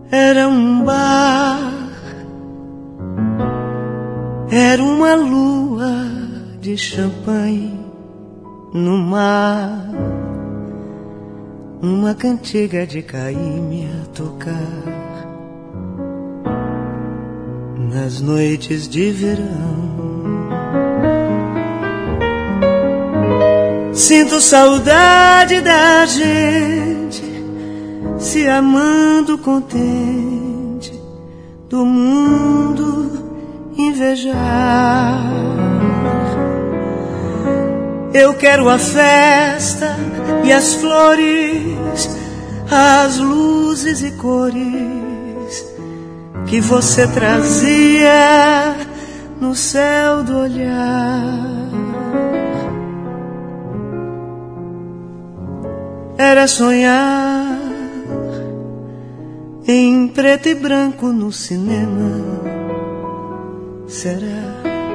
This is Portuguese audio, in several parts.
Era um bar, era uma lua de champanhe no mar, uma cantiga de Caymmi a tocar nas noites de verão. Sinto saudade da gente se amando contente, do mundo invejar. Eu quero a festa e as flores, as luzes e cores que você trazia no céu do olhar. Era sonhar em preto e branco no cinema. Será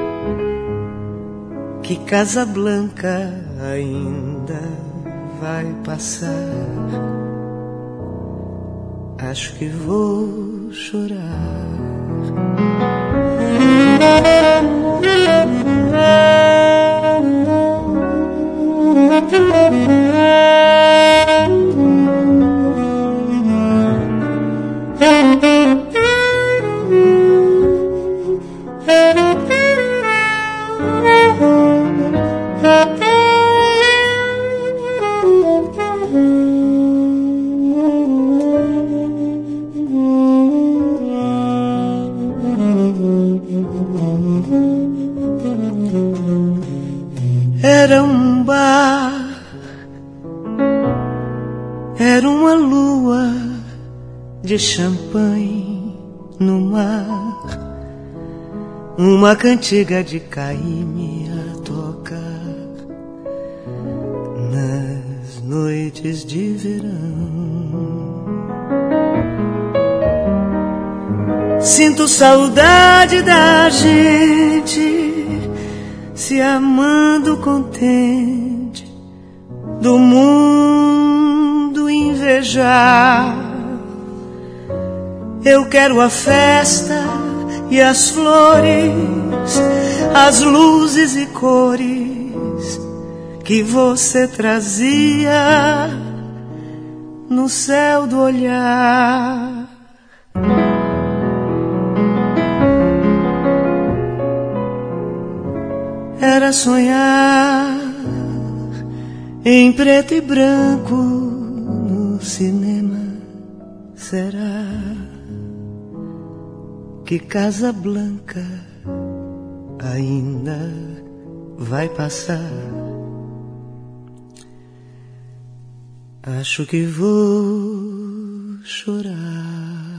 que Casablanca ainda vai passar? Acho que vou chorar. Era um bar, era uma lua de champanhe no mar, uma cantiga de Caymmi a tocar nas noites de verão. Sinto saudade da gente se amando contente, do mundo invejar. Eu quero a festa e as flores, as luzes e cores que você trazia no céu do olhar. Era sonhar em preto e branco no cinema. Será que Casablanca ainda vai passar? Acho que vou chorar.